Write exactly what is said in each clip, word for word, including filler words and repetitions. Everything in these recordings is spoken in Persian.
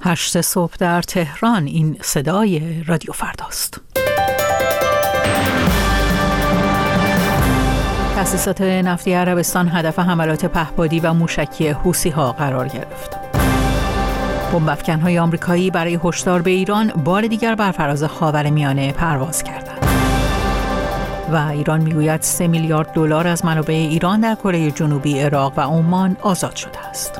هشت صبح در تهران. این صدای رادیو فرداست. تأسیسات نفتی عربستان هدف حملات پهپادی و موشکی حوثی‌ها قرار گرفت. بمب‌افکن‌های آمریکایی برای هشدار به ایران بار دیگر بر فراز خاورمیانه پرواز کردند. و ایران میگوید سه میلیارد دلار از منابع ایران در کره جنوبی، عراق و عمان آزاد شده است.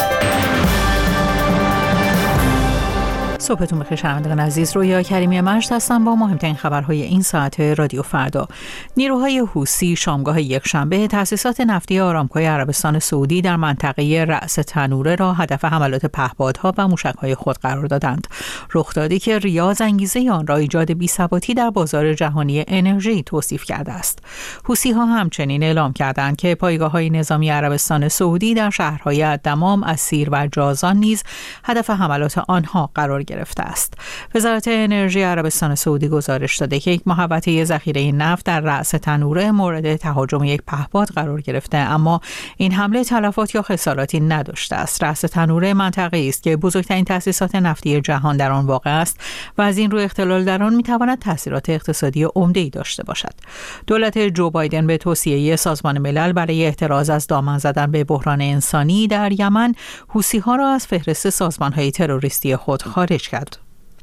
صبحتون بخیر شنوندگان عزیز، رویا کریمی مجد هستم با مهمترین خبرهای این ساعت رادیو فردا. نیروهای حوثی شامگاه یکشنبه تأسیسات نفتی آرامکوی عربستان سعودی در منطقه رأس تنوره را هدف حملات پهپادها و موشک‌های خود قرار دادند. رخدادی که ریاض انگیزه آن را ایجاد بی‌ثباتی در بازار جهانی انرژی توصیف کرده است. حوثی‌ها همچنین اعلام کردند که پایگاه‌های نظامی عربستان سعودی در شهرهای الدمام، اسیر و جازان نیز هدف حملات آنها قرار گرفته گرفته است. وزارت انرژی عربستان سعودی گزارش داده که یک محوطه ذخیره نفت در رأس تنوره مورد تهاجم یک پهپاد قرار گرفته، اما این حمله تلفات یا خساراتی نداشته است. رأس تنوره منطقه‌ای است که بزرگترین تأسیسات نفتی جهان در آن واقع است و از این رو اختلال در آن می‌تواند تأثیرات اقتصادی عمده‌ای داشته باشد. دولت جو بایدن به توصیه سازمان ملل برای احتراز از دامن زدن به بحران انسانی در یمن، حوثی‌ها را از فهرست سازمان‌های تروریستی خود خارج کرد.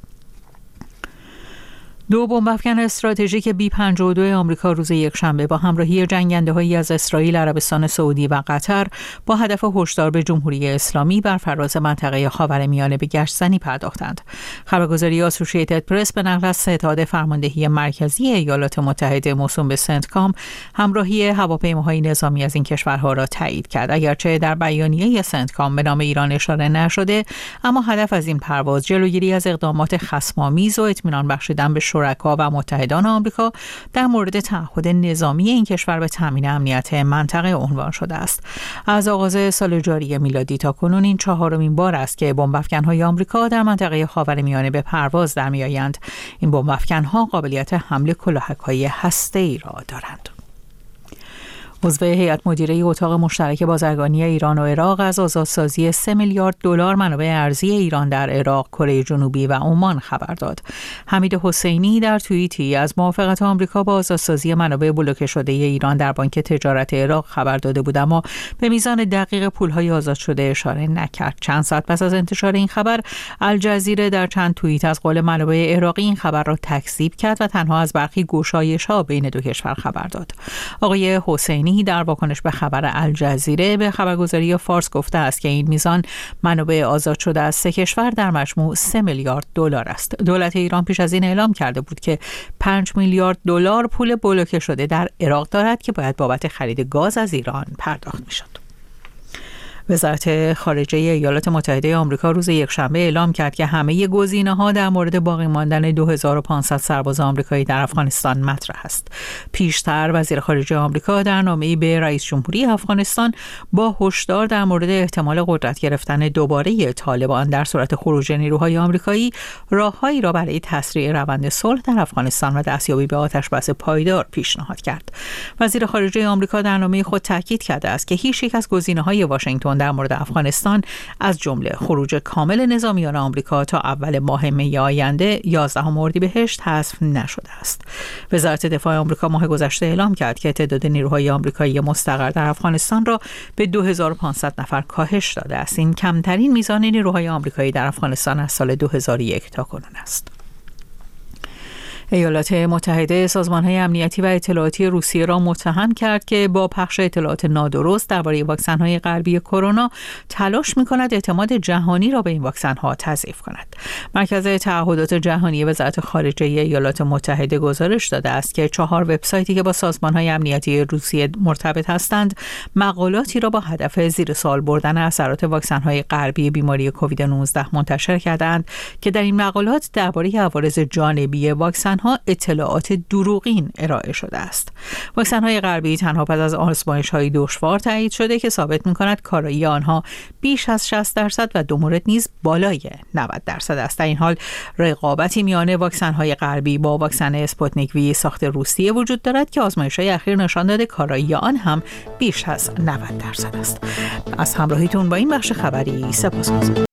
دو بمب‌افکن استراتژیک بی پنجاه و دو آمریکا روز یکشنبه با همراهی جنگنده‌هایی از اسرائیل، عربستان سعودی و قطر با هدف هشدار به جمهوری اسلامی بر فراز منطقه خاورمیانه به گشت‌زنی پرداختند. خبرگزاری آسوشییتد پرس به نقل از ستاد فرماندهی مرکزی ایالات متحده موسوم به سنتکام همراهی هواپیماهای نظامی از این کشورها را تایید کرد. اگرچه در بیانیه سنتکام به نام ایران اشاره نشده، اما هدف از این پرواز جلوگیری از اقدامات خصم‌آمیز و اطمینان بخشیدن به شرکا و متحدان آمریکا در مورد تعهد نظامی این کشور به تامین امنیت منطقه عنوان شده است. از آغاز سال جاری میلادی تا کنون این چهارمین بار است که بمب‌افکن‌های آمریکا در منطقه خاورمیانه به پرواز در می‌آیند. این بمب‌افکن‌ها قابلیت حمل کلاهک‌های هسته‌ای را دارند. عضو هیئت مدیره اتاق مشترک بازرگانی ایران و عراق از آزادسازی سه میلیارد دلار منابع ارزی ایران در عراق، کره جنوبی و عمان خبر داد. حمید حسینی در توییتی از موافقت آمریکا با آزادسازی منابع بلوکه شده ایران در بانک تجارت عراق خبر داده بود، اما به میزان دقیق پول‌های آزاد شده اشاره نکرد. چند ساعت پس از انتشار این خبر، الجزیره در چند توییت از قول منابع عراقی این خبر را تکذیب کرد و تنها از برخی گشایش‌ها بین دو کشور خبر داد. آقای حسینی در واکنش به خبر الجزیره به خبرگزاری فارس گفته است که این میزان منابع آزاد شده از سه کشور در مجموع سه میلیارد دلار است. دولت ایران پیش از این اعلام کرده بود که پنج میلیارد دلار پول بلوکه شده در عراق دارد که باید بابت خرید گاز از ایران پرداخت میشد. وزارت خارجه ایالات متحده آمریکا روز یکشنبه اعلام کرد که همه گزینه‌ها در مورد باقی ماندن دو هزار و پانصد سرباز آمریکایی در افغانستان مطرح است. پیشتر وزیر خارجه آمریکا در نامه‌ای به رئیس جمهوری افغانستان با هشدار در مورد احتمال قدرت گرفتن دوباره طالبان در صورت خروج نیروهای آمریکایی، راههایی را برای تسریع روند صلح در افغانستان و دستیابی به آتشبس پایدار پیشنهاد کرد. وزیر خارجه آمریکا در نامه خود تاکید کرده است که هیچ یک از گزینه‌های واشنگتن در مورد افغانستان از جمله خروج کامل نظامیان آمریکا تا اول ماه می آینده یازدهم اردیبهشت حذف نشده است. وزارت دفاع آمریکا ماه گذشته اعلام کرد که تعداد نیروهای آمریکایی مستقر در افغانستان را به دو هزار و پانصد نفر کاهش داده است. این کمترین میزان نیروهای آمریکایی در افغانستان از سال دو هزار و یک تا کنون است. ایالات متحده سازمان‌های امنیتی و اطلاعاتی روسیه را متهم کرد که با پخش اطلاعات نادرست درباره واکسن‌های غربی کرونا تلاش می‌کند اعتماد جهانی را به این واکسن‌ها تضعیف کند. مرکز تعهدات جهانی وزارت خارجه ایالات متحده گزارش داده است که چهار وبسایتی که با سازمان‌های امنیتی روسیه مرتبط هستند، مقالاتی را با هدف زیر سوال بردن اثرات واکسن‌های غربی بیماری کووید نوزده منتشر کردند که در این مقالات درباره عوارض جانبی واکسن ها اطلاعات دروغین ارائه شده است. واکسن‌های غربی تنها پس از آزمایش‌های دشوار تایید شده که ثابت می‌کند کارایی آنها بیش از شصت درصد و دو مورد نیز بالای نود درصد است. در این حال رقابتی میان واکسن‌های غربی با واکسن اسپوتنیک وی ساخت روسیه وجود دارد که آزمایش‌های اخیر نشان داده کارایی آن هم بیش از نود درصد است. از همراهیتون با این بخش خبری سپاسگزارم.